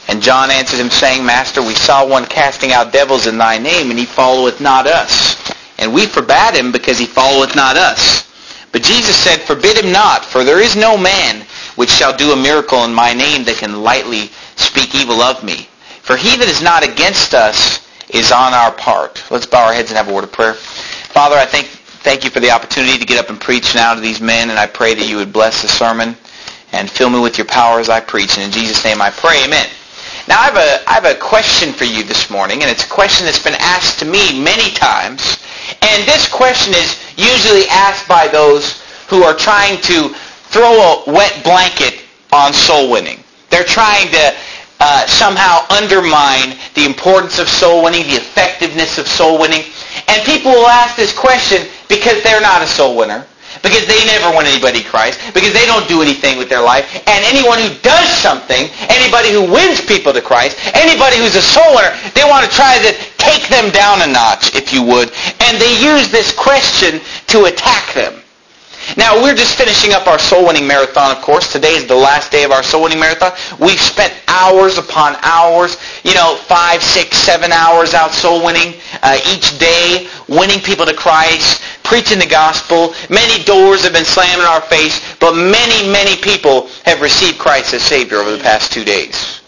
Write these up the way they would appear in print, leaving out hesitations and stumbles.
And John answered him, saying, Master, we saw one casting out devils in thy name, and he followeth not us. And we forbade him, because he followeth not us. But Jesus said, Forbid him not, for there is no man which shall do a miracle in my name that can lightly speak evil of me. For he that is not against us is on our part. Let's bow our heads and have a word of prayer. Father, I thank you for the opportunity to get up and preach now to these men, and I pray that you would bless the sermon and fill me with your power as I preach. And in Jesus' name I pray, amen. Now I have a question for you this morning, and it's a question that's been asked to me many times. And this question is usually asked by those who are trying to throw a wet blanket on soul winning. They're trying to somehow undermine the importance of soul winning, the effectiveness of soul winning. And people will ask this question because they're not a soul winner, because they never win anybody to Christ, because they don't do anything with their life. And anyone who does something, anybody who wins people to Christ, anybody who's a soul winner, they want to try to take them down a notch, if you would. And they use this question to attack them. Now, we're just finishing up our soul-winning marathon, of course. Today is the last day of our soul-winning marathon. We've spent hours upon hours, 5, 6, 7 hours out soul-winning each day, winning people to Christ, preaching the gospel. Many doors have been slammed in our face, but many, many people have received Christ as Savior over the past 2 days.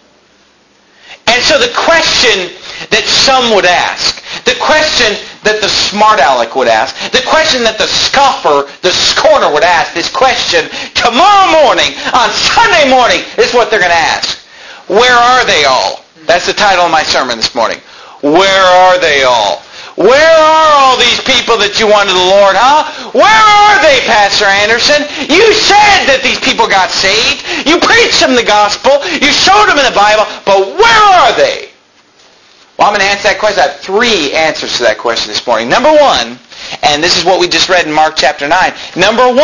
And so the question that some would ask, the question that the smart aleck would ask, the question that the scoffer, the scorner would ask, this question tomorrow morning, on Sunday morning, is what they're going to ask. Where are they all? That's the title of my sermon this morning. Where are they all? Where are all these people that you won to the Lord, huh? Where are they, Pastor Anderson? You said that these people got saved. You preached them the gospel. You showed them in the Bible. But where are they? Well, I'm going to answer that question. I have 3 answers to that question this morning. Number 1, and this is what we just read in Mark chapter 9. Number 1,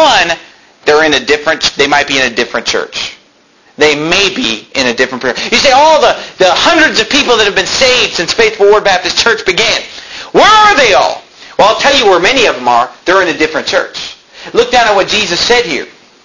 they might be in a different church. They may be in a different church. You say, all the hundreds of people that have been saved since Faithful Word Baptist Church began. Where are they all? Well, I'll tell you where many of them are. They're in a different church. Look down at what Jesus said here.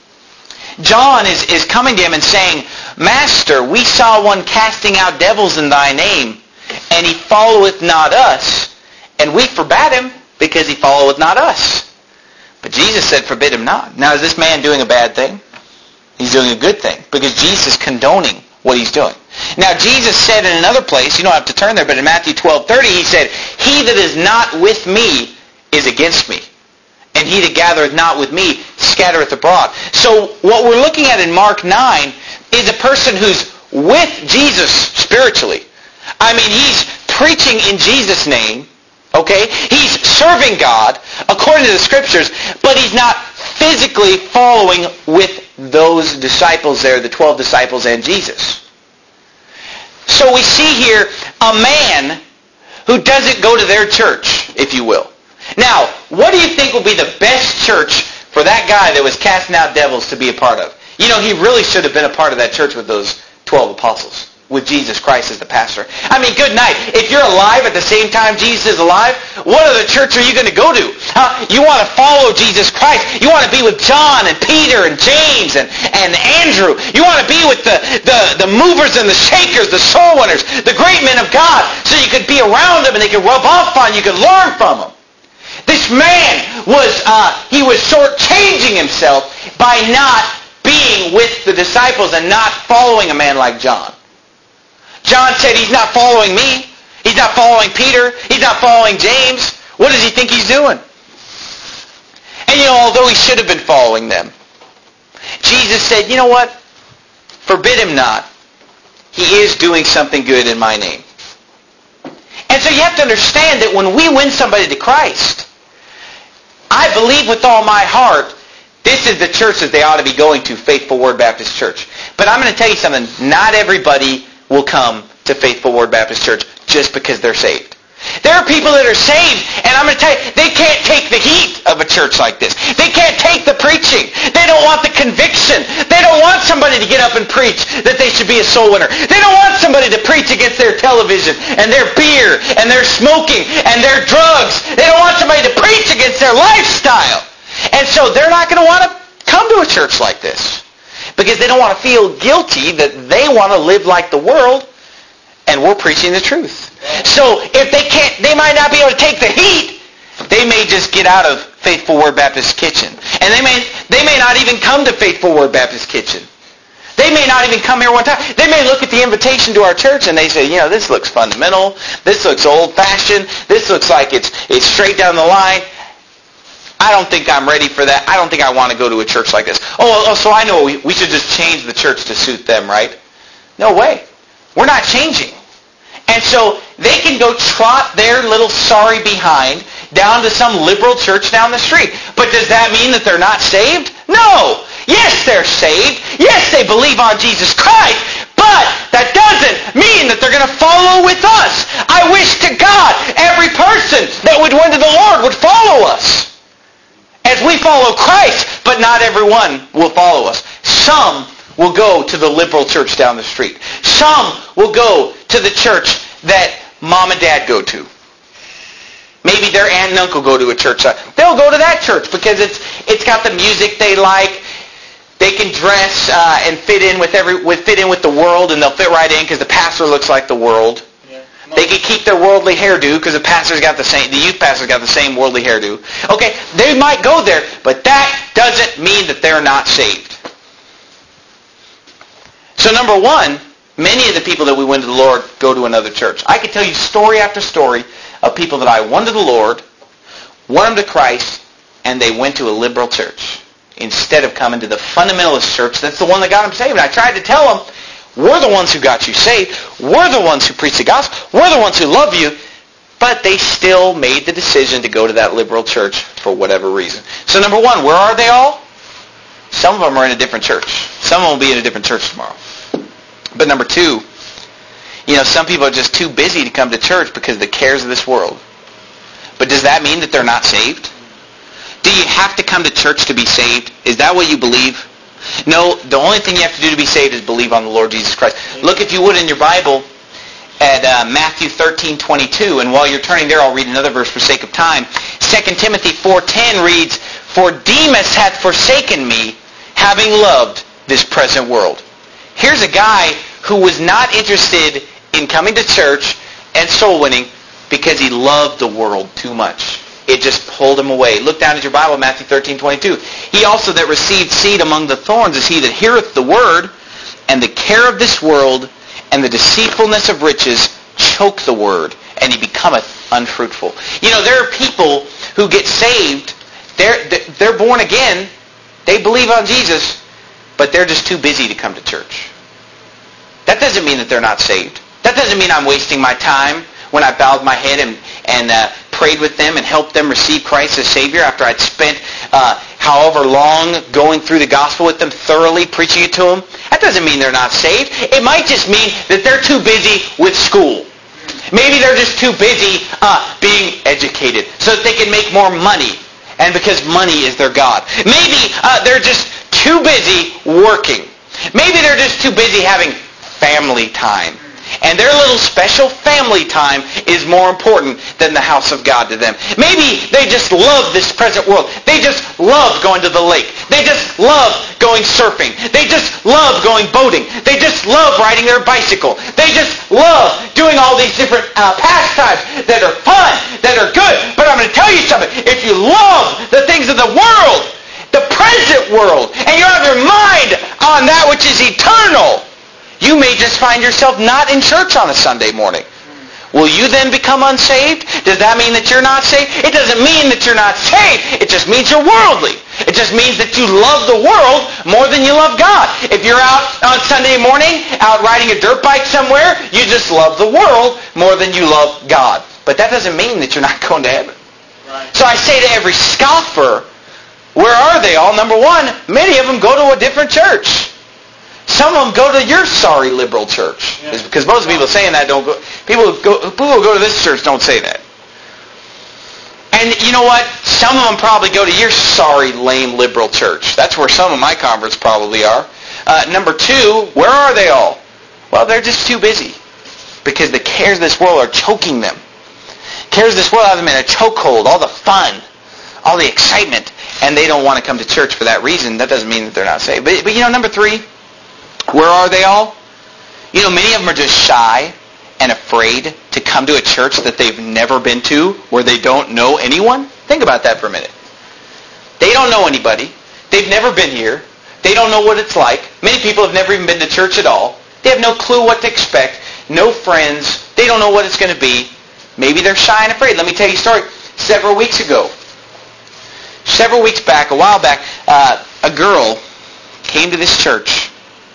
John is coming to him and saying, Master, we saw one casting out devils in thy name, and he followeth not us, and we forbade him, because he followeth not us. But Jesus said, Forbid him not. Now, is this man doing a bad thing? He's doing a good thing, because Jesus is condoning what he's doing. Now, Jesus said in another place, you don't have to turn there, but in Matthew 12:30, he said, He that is not with me is against me, and he that gathereth not with me scattereth abroad. So what we're looking at in Mark 9 is a person who's with Jesus spiritually. I mean, he's preaching in Jesus' name, okay? He's serving God according to the Scriptures, but he's not physically following with those disciples there, the 12 disciples and Jesus. So we see here a man who doesn't go to their church, if you will. Now, what do you think will be the best church for that guy that was casting out devils to be a part of? He really should have been a part of that church with those 12 apostles, with Jesus Christ as the pastor. I mean, good night. If you're alive at the same time Jesus is alive, what other church are you going to go to? You want to follow Jesus Christ. You want to be with John and Peter and James and Andrew. You want to be with the movers and the shakers, the soul winners, the great men of God, so you could be around them and they could rub off on you, you could learn from them. This man was shortchanging himself by not being with the disciples and not following a man like John. John said, he's not following me. He's not following Peter. He's not following James. What does he think he's doing? And although he should have been following them, Jesus said, you know what? Forbid him not. He is doing something good in my name. And so you have to understand that when we win somebody to Christ, I believe with all my heart, this is the church that they ought to be going to, Faithful Word Baptist Church. But I'm going to tell you something. Not everybody will come to Faithful Word Baptist Church just because they're saved. There are people that are saved, and I'm going to tell you, they can't take the heat of a church like this. They can't take the preaching. They don't want the conviction. They don't want somebody to get up and preach that they should be a soul winner. They don't want somebody to preach against their television and their beer and their smoking and their drugs. They don't want somebody to preach against their lifestyle. And so they're not going to want to come to a church like this because they don't want to feel guilty that they want to live like the world and we're preaching the truth. So if they might not be able to take the heat. They may just get out of Faithful Word Baptist Kitchen. And they may not even come to Faithful Word Baptist Kitchen. They may not even come here one time. They may look at the invitation to our church and they say, this looks fundamental. This looks old-fashioned. This looks like it's straight down the line. I don't think I'm ready for that. I don't think I want to go to a church like this. Oh, so I know we should just change the church to suit them, right? No way. We're not changing. And so they can go trot their little sorry behind down to some liberal church down the street. But does that mean that they're not saved? No. Yes, they're saved. Yes, they believe on Jesus Christ. But that doesn't mean that they're going to follow with us. I wish to God every person that would went to the Lord would follow us. As we follow Christ, but not everyone will follow us. Some will go to the liberal church down the street. Some will go to the church that mom and dad go to. Maybe their aunt and uncle go to a church. They'll go to that church because it's got the music they like. They can dress and fit in with the world, and they'll fit right in because the pastor looks like the world. Yeah. They can keep their worldly hairdo because the youth pastor's got the same worldly hairdo. Okay, they might go there, but that doesn't mean that they're not saved. So number one, many of the people that we win to the Lord go to another church. I could tell you story after story of people that I won to the Lord, won them to Christ, and they went to a liberal church instead of coming to the fundamentalist church that's the one that got them saved. And I tried to tell them, we're the ones who got you saved. We're the ones who preach the gospel. We're the ones who love you. But they still made the decision to go to that liberal church for whatever reason. So number one, where are they all? Some of them are in a different church. Some of them will be in a different church tomorrow. But number two, some people are just too busy to come to church because of the cares of this world. But does that mean that they're not saved? Do you have to come to church to be saved? Is that what you believe? No, the only thing you have to do to be saved is believe on the Lord Jesus Christ. Look, if you would, in your Bible at Matthew 13:22, and while you're turning there, I'll read another verse for sake of time. 2 Timothy 4:10 reads, "For Demas hath forsaken me, having loved this present world." Here's a guy who was not interested in coming to church and soul winning because he loved the world too much. It just pulled him away. Look down at your Bible, Matthew 13:22. "He also that received seed among the thorns is he that heareth the word, and the care of this world and the deceitfulness of riches choke the word, and he becometh unfruitful." There are people who get saved. They're born again. They believe on Jesus, but they're just too busy to come to church. That doesn't mean that they're not saved. That doesn't mean I'm wasting my time when I bowed my head and prayed with them and helped them receive Christ as Savior after I'd spent however long going through the gospel with them, thoroughly preaching it to them. That doesn't mean they're not saved. It might just mean that they're too busy with school. Maybe they're just too busy being educated so that they can make more money, and because money is their God. Maybe they're just too busy working. Maybe they're just too busy having family time. And their little special family time is more important than the house of God to them. Maybe they just love this present world. They just love going to the lake. They just love going surfing. They just love going boating. They just love riding their bicycle. They just love doing all these different pastimes that are fun, that are good. But I'm going to tell you something. If you love the things of the world, the present world, and you have your mind on that which is eternal, you may just find yourself not in church on a Sunday morning. Will you then become unsaved? Does that mean that you're not saved? It doesn't mean that you're not saved. It just means you're worldly. It just means that you love the world more than you love God. If you're out on Sunday morning, out riding a dirt bike somewhere, you just love the world more than you love God. But that doesn't mean that you're not going to heaven. Right. So I say to every scoffer, where are they all? Number one, many of them go to a different church. Some of them go to your sorry liberal church. Yeah. Because most people saying that don't go. People who go to this church don't say that. And you know what? Some of them probably go to your sorry lame liberal church. That's where some of my converts probably are. Number two, where are they all? Well, they're just too busy. Because the cares of this world are choking them. Cares of this world have them in a chokehold. All the fun. All the excitement. And they don't want to come to church for that reason. That doesn't mean that they're not saved. But number three, where are they all? Many of them are just shy and afraid to come to a church that they've never been to, where they don't know anyone? Think about that for a minute. They don't know anybody. They've never been here. They don't know what it's like. Many people have never even been to church at all. They have no clue what to expect. No friends. They don't know what it's going to be. Maybe they're shy and afraid. Let me tell you a story. Several weeks back, a while back, a girl came to this church,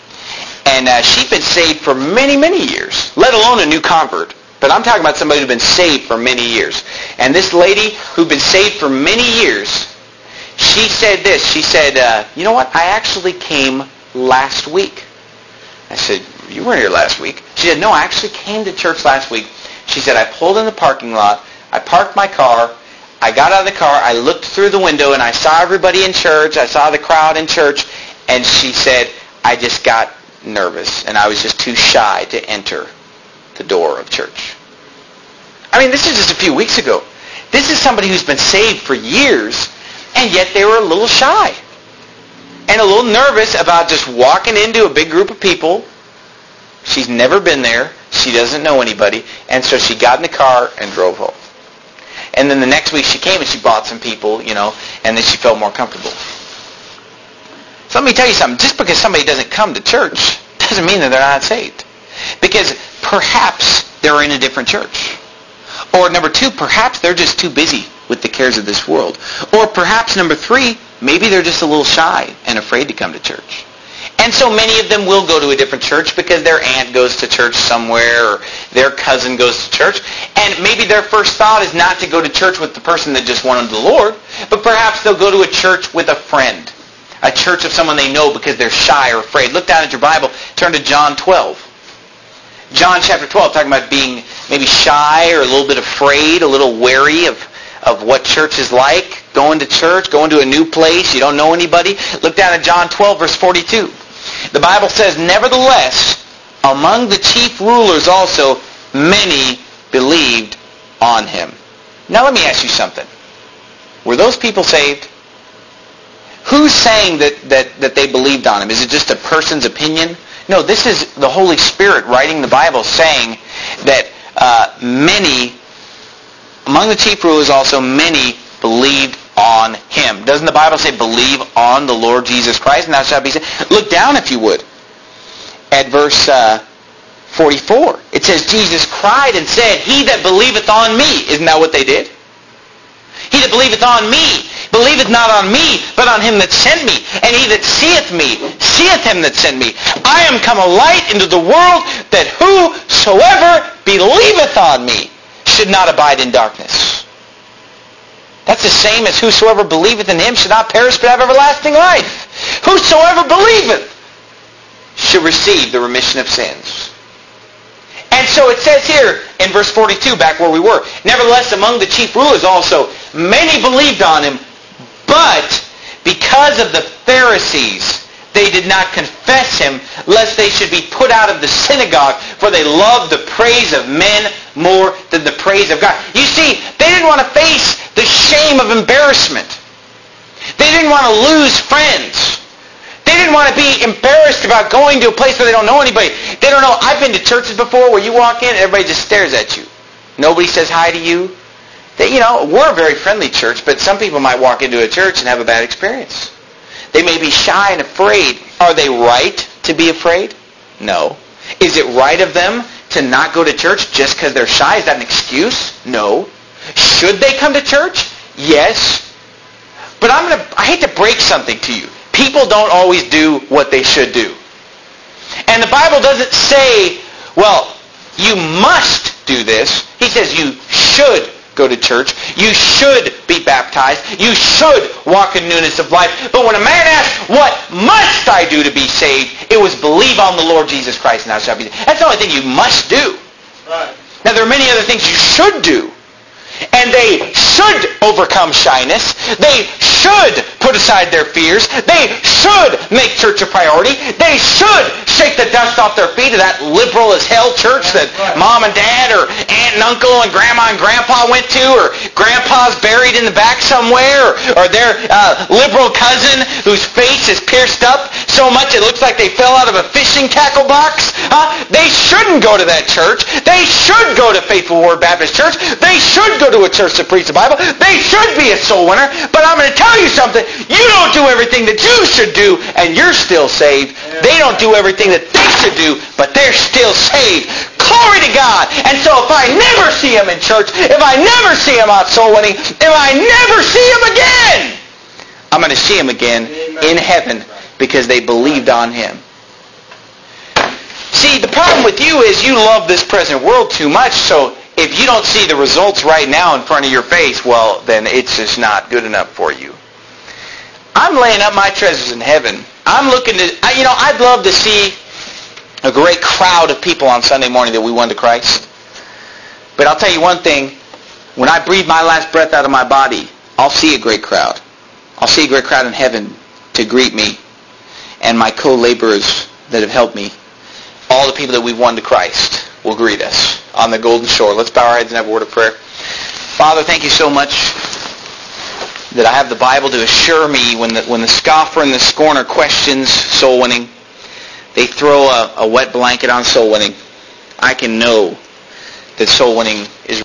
and she'd been saved for many, many years, let alone a new convert. But I'm talking about somebody who'd been saved for many years. And this lady who'd been saved for many years, she said this. She said, you know what? I actually came last week. I said, you weren't here last week. She said, no, I actually came to church last week. She said, I pulled in the parking lot. I parked my car. I got out of the car. I looked through the window, and I saw everybody in church. I saw the crowd in church. And she said, I just got nervous, and I was just too shy to enter the door of church. I mean, this is just a few weeks ago. This is somebody who's been saved for years, and yet they were a little shy and a little nervous about just walking into a big group of people. She's never been there. She doesn't know anybody. And so she got in the car and drove home. And then the next week she came and she brought some people, and then she felt more comfortable. So let me tell you something. Just because somebody doesn't come to church doesn't mean that they're not saved. Because perhaps they're in a different church. Or number two, perhaps they're just too busy with the cares of this world. Or perhaps number three, maybe they're just a little shy and afraid to come to church. And so many of them will go to a different church because their aunt goes to church somewhere or their cousin goes to church. And maybe their first thought is not to go to church with the person that just wanted the Lord, but perhaps they'll go to a church with a friend, a church of someone they know because they're shy or afraid. Look down at your Bible. Turn to John 12. John chapter 12, talking about being maybe shy or a little bit afraid, a little wary of what church is like, going to church, going to a new place, you don't know anybody. Look down at John 12, verse 42. The Bible says, nevertheless, among the chief rulers also, many believed on him. Now let me ask you something. Were those people saved? Who's saying that they believed on him? Is it just a person's opinion? No, this is the Holy Spirit writing the Bible saying that many, among the chief rulers also, many believed on him. Doesn't the Bible say, believe on the Lord Jesus Christ, and thou shalt be saved? Look down, if you would, at verse 44. It says, Jesus cried and said, he that believeth on me. Isn't that what they did? He that believeth on me, believeth not on me, but on him that sent me. And he that seeth me, seeth him that sent me. I am come a light into the world, that whosoever believeth on me should not abide in darkness. That's the same as whosoever believeth in him should not perish but have everlasting life. Whosoever believeth should receive the remission of sins. And so it says here in verse 42, back where we were, nevertheless among the chief rulers also, many believed on him, but because of the Pharisees, they did not confess him, lest they should be put out of the synagogue, for they loved the praise of men more than the praise of God. You see, they didn't want to face the shame of embarrassment. They didn't want to lose friends. They didn't want to be embarrassed about going to a place where they don't know anybody. They don't know. I've been to churches before where you walk in and everybody just stares at you. Nobody says hi to you. We're a very friendly church, but some people might walk into a church and have a bad experience. They may be shy and afraid. Are they right to be afraid? No. Is it right of them to not go to church just because they're shy? Is that an excuse? No. Should they come to church? Yes. But I hate to break something to you. People don't always do what they should do. And the Bible doesn't say, well, you must do this. He says you should go to church. You should be baptized. You should walk in newness of life. But when a man asked, what must I do to be saved? It was believe on the Lord Jesus Christ and thou shalt be saved. That's the only thing you must do. Right. Now there are many other things you should do. And they should overcome shyness. They should put aside their fears. They should make church a priority. They should shake the dust off their feet of that liberal as hell church that mom and dad or aunt and uncle and grandma and grandpa went to, or grandpa's buried in the back somewhere, or their liberal cousin whose face is pierced up so much it looks like they fell out of a fishing tackle box. They shouldn't go to that church. They should go to Faithful Word Baptist Church. They should go to a church that preaches the Bible. They should be a soul winner. But I'm going to tell you something. You don't do everything that you should do, and you're still saved. They don't do everything that they should do, but they're still saved. Glory to God. And so if I never see him in church, if I never see him out soul winning, if I never see him again, I'm going to see him again in heaven because they believed on him. See, the problem with you is you love this present world too much, so if you don't see the results right now in front of your face, well, then it's just not good enough for you. I'm laying up my treasures in heaven. I'm looking to, I'd love to see a great crowd of people on Sunday morning that we won to Christ. But I'll tell you one thing, when I breathe my last breath out of my body, I'll see a great crowd. I'll see a great crowd in heaven to greet me and my co-laborers that have helped me. All the people that we've won to Christ will greet us on the golden shore. Let's bow our heads and have a word of prayer. Father, thank you so much that I have the Bible to assure me when the scoffer and the scorner questions soul winning, they throw a wet blanket on soul winning. I can know that soul winning is